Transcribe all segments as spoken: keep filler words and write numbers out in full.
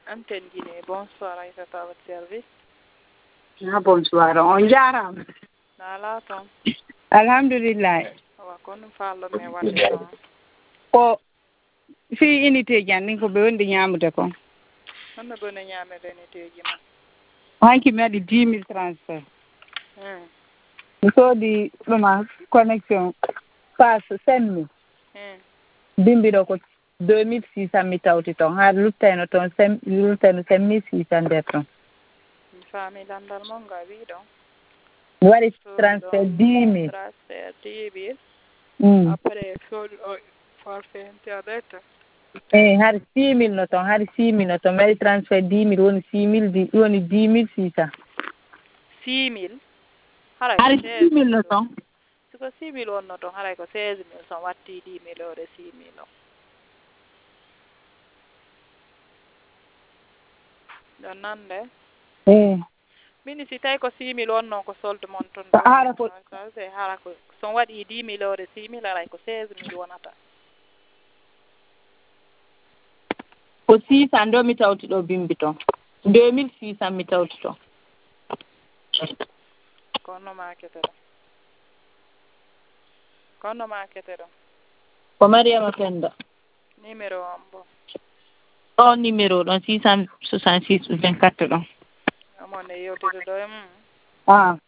Antenne Guinée, bonsoir Aïssata à votre service. Ah, bonsoir, on jarama. Nala toon. Alhamdulillah. Awa ko ɗum fallo me wadde toon. Ko fi unité ji anni ko ɓe wondi ñamude ko. Honno bone ñamede unité ji ma. Hanki mi waɗi dix mille transfert. Hmm. Mi soodi ɗuma connexion passe cinq mille. Hmm. Bimbiɗo ko deux mille six cent mi tawti toon har luttayno toon cinq luttayno cinq mille six cent nder toon. Mi faami landal mon nga wi ɗon. Mi waɗi transfert dix mille. Transfert dix mille. Mm. Après sodu o forfait internet. eyi har six mille no toon har six mille no toon mi waɗi transfert dix mille woni six mille dix woni dix mille six cent. six mille. Haray har ko six mille no toon. siko six mille wonno toon haray ko seize mille son watti dix mille o de six mille o. ɗon nande eyi mini si tawi ko six mille wonno ko solde mon toon ɗo hara ko hara ko son waɗi dix mille o de six mille aray ko seize mille wonata. ko six cent ɗo mi tawti ɗo bimbi toon deux mille six cent mi tawti toon. Konno makete ɗo konno makete ɗo ko Mariama Penda. numéro on bo o numéro ɗon six cent soixante six vingt quatre ɗon. amon e yewtide ɗo e mum. ah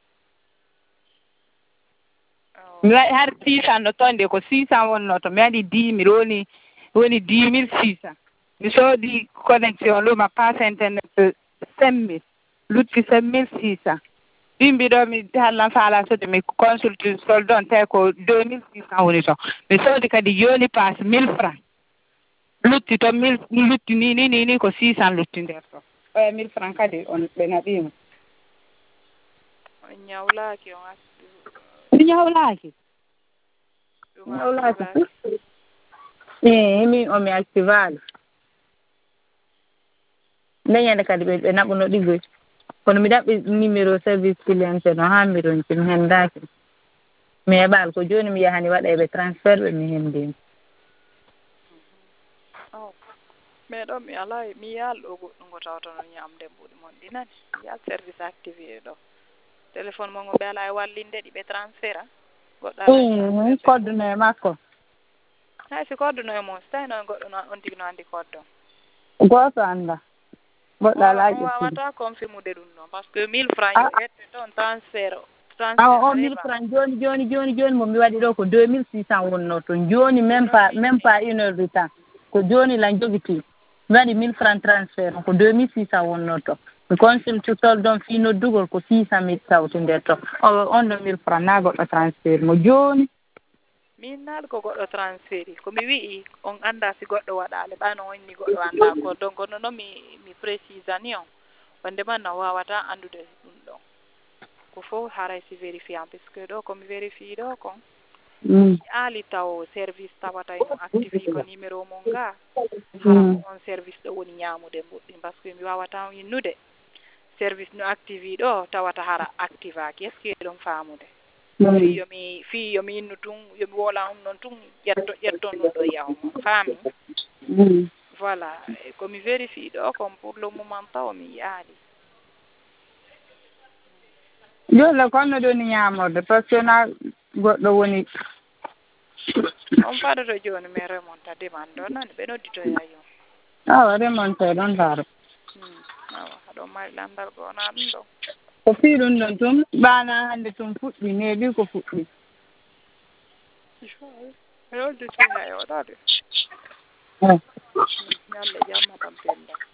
mi waɗi har six cent no toon de ko six cent wonno to mi waɗi dix mille woni woni dix mille six cent mi soodi connexion luma passe internet cinq mille lutti cinq mille six cent bimbi ɗo mi hallan faala sode mi consulte solde on tawi ko deux mille six cent woni toon mi soodi kadi joni passe mille francs lutti to mille lutti ni ni ni ni ko six cent lutti nder toon oya mille francs kadi on ɓe naɓima. on ñawlaki on acti mi ñawlaki ɗum ñawlaki e min omi activali leñande kadi ɓe ɓe naɓuno ɗigoy kono mi ɗaɓɓi numéro service cliente no ha mi ronki mi hendaki mi heɓali ko joni mi yahani waɗa ɓe transfert ɓe mi hendini. aw mais ɗon mi ala mi yaal ɗo goɗɗum ngo tawata no ñamde mbuɗi mon ɗi nani mi yaal service activé ɗo téléphone mon ngo ɓe ala e wallinde ɗi ɓe transfert a goɗɗo ala code no e makko hay si code no e mum so tawi noon goɗɗo no on tigi no andi code o goto anda goɗɗo ala on wawata confirmude ɗum noon par ce que mille francs yo ette toon transfert o awa o mille francs joni joni joni joni mo mi waɗi ɗo ko deux mille six cent wonno toon joni même pas même pas une heure de temps ko joni lan jogiti mi waɗi mille francs transfert o ko deux mille six cent wonno toon mi consulte solde on fi noddugol ko six cent mille tawti nder toon o on ɗo mille francs na goɗɗo transfert mo joni min naal ko goɗɗo transfert komi wi'i on anda si goɗɗo waɗale ɓano onni goɗɗo anda ko donc kono noon mi mi précise ani on wonde man no wawata andude ɗum ɗon ko fof haray si vérifiant puisque ɗo komi vérifie ɗo kon mi aali taw service tawata on activé ko numéro mon ga hara on service ɗo woni ñamude mbuɗɗi par ce que mi wawata innude service no activé ɗo tawata hara activaki est ce que ɗon famude fi yomi fi yomi innu tun yomi wola on noon tun ƴetto ƴetton ɗum ɗo yaw mon faami voilà komi vérifie ɗo kon pour le moment taw mi yaali joni konno ɗoni ñamorde par ce que na goɗɗo woni on paɗoto joni mais remonta demande ɗo nani ɓe nodditoya yon awa remonte ɗon daaro awa aɗon mari landal ko wona ɗum ɗo ko fii ɗum ɗon tum ɓaana hannde tum fuɗɗi neeɓi ko fuɗɗi ɓe nodditoya yo ɗade ñalle jamma tan penda